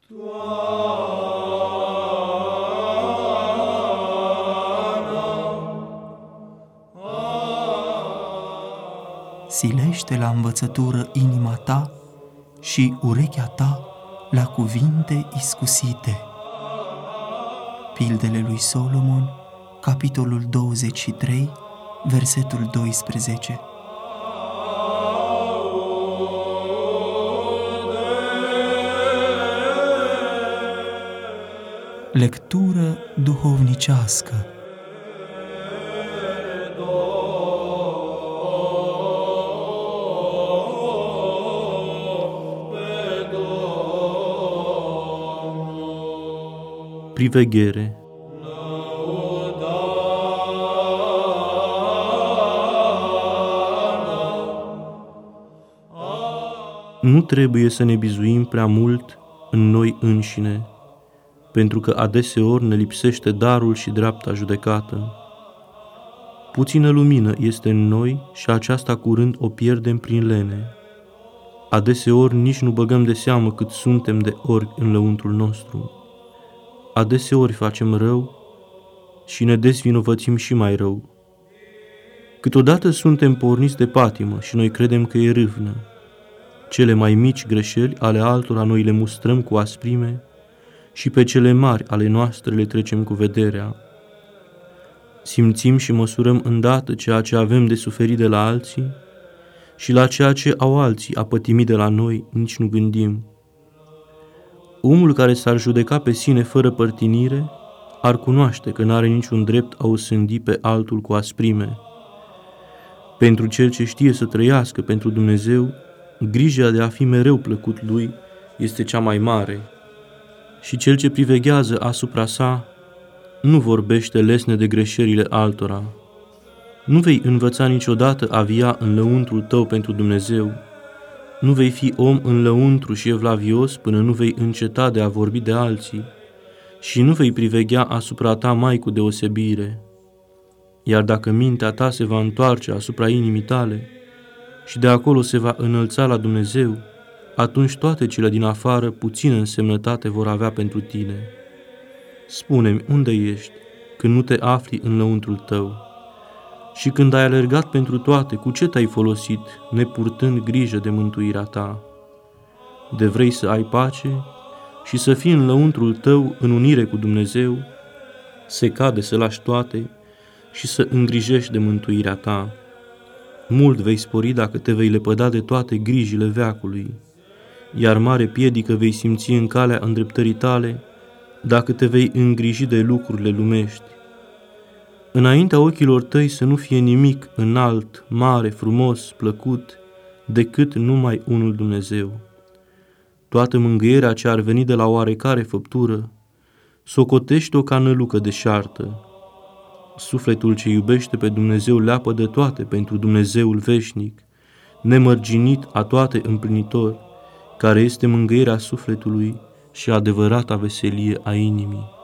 Silește la învățătură inima ta și urechea ta la cuvinte iscusite. Pildele lui Solomon, capitolul 23, versetul 12. Lectură duhovnicească. Priveghere. Nu trebuie să ne bizuim prea mult în noi înșine, pentru că adeseori ne lipsește darul și dreapta judecată. Puțină lumină este în noi și aceasta curând o pierdem prin lene. Adeseori nici nu băgăm de seamă cât suntem de orbi în lăuntrul nostru. Adeseori facem rău și ne dezvinovățim și mai rău. Câteodată suntem porniți de patimă și noi credem că e râvnă. Cele mai mici greșeli ale altora noi le mustrăm cu asprime și pe cele mari ale noastre le trecem cu vederea. Simțim și măsurăm îndată ceea ce avem de suferit de la alții și la ceea ce au alții a pătimit de la noi nici nu gândim. Omul care s-ar judeca pe sine fără părtinire ar cunoaște că n-are niciun drept a osândi pe altul cu asprime. Pentru cel ce știe să trăiască pentru Dumnezeu, grija de a fi mereu plăcut lui este cea mai mare. Și cel ce priveghează asupra sa nu vorbește lesne de greșelile altora. Nu vei învăța niciodată a via în lăuntrul tău pentru Dumnezeu. Nu vei fi om în lăuntru și evlavios până nu vei înceta de a vorbi de alții și nu vei priveghea asupra ta mai cu deosebire. Iar dacă mintea ta se va întoarce asupra inimii tale și de acolo se va înălța la Dumnezeu, atunci toate cele din afară puțină însemnătate vor avea pentru tine. Spune-mi, unde ești când nu te afli în lăuntrul tău? Și când ai alergat pentru toate, cu ce te-ai folosit, nepurtând grijă de mântuirea ta? De vrei să ai pace și să fii în lăuntrul tău în unire cu Dumnezeu, se cade să lași toate și să îngrijești de mântuirea ta. Mult vei spori dacă te vei lepăda de toate grijile veacului, iar mare piedică vei simți în calea îndreptării tale dacă te vei îngriji de lucrurile lumești. Înaintea ochilor tăi să nu fie nimic înalt, mare, frumos, plăcut, decât numai unul Dumnezeu. Toată mângâierea ce ar veni de la oarecare făptură, socotește-o ca nălucă deșartă. Sufletul ce iubește pe Dumnezeu leapă de toate pentru Dumnezeul veșnic, nemărginit a toate împlinitor, care este mângâierea sufletului și adevărata veselie a inimii.